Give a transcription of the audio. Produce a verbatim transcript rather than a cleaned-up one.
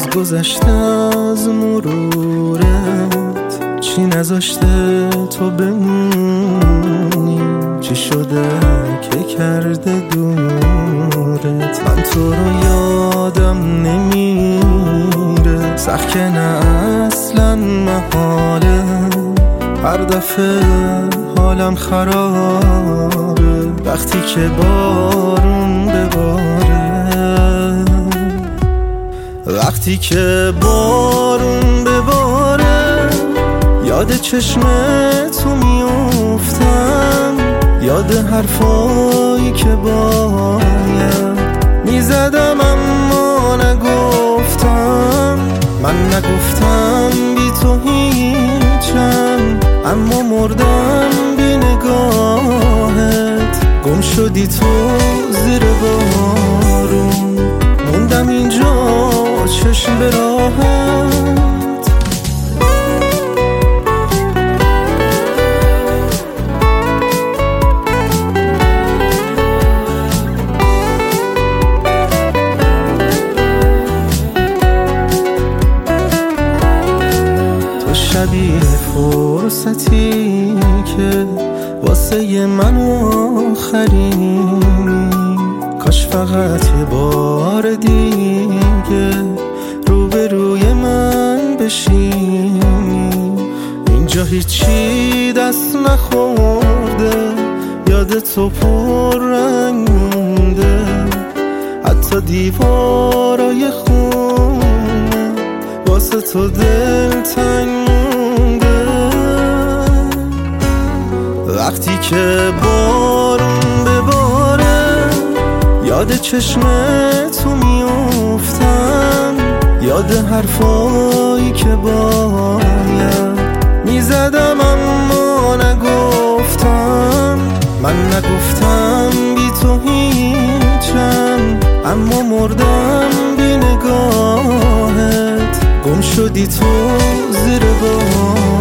گذشته از مرورت چی نذاشته تو بمونی؟ چی شده که کرده دورت؟ من تو رو یادم نمیره، سخت که نه اصلا محاله. هر دفعه حالم خرابه وقتی که بارون بباره، وقتی که بارون بباره. یاد چشمتو میافتم، یاد حرفایی که باید میزدم اما نگفتم. من نگفتم بی تو هیچم، اما مردم بی نگاهت. گم شدی تو زیر بارون، موندم اینجا چشم به راهت. شبیه فرصتی که واسه من آخرینی، کاش فقط یه بار دیگه روبروی من بشینی. اینجا هیچی دست نخورده، یاد تو پر رنگ مونده، حتی دیوارای خونه واسه تو دلتنگ مونده. وقتی که بارون بباره یاد چشمتو میافتم، یاد حرفایی که باید میزدم اما نگفتم. من نگفتم بی تو هیچم، اما مردم بی نگاهت. گم شدی تو زیر بار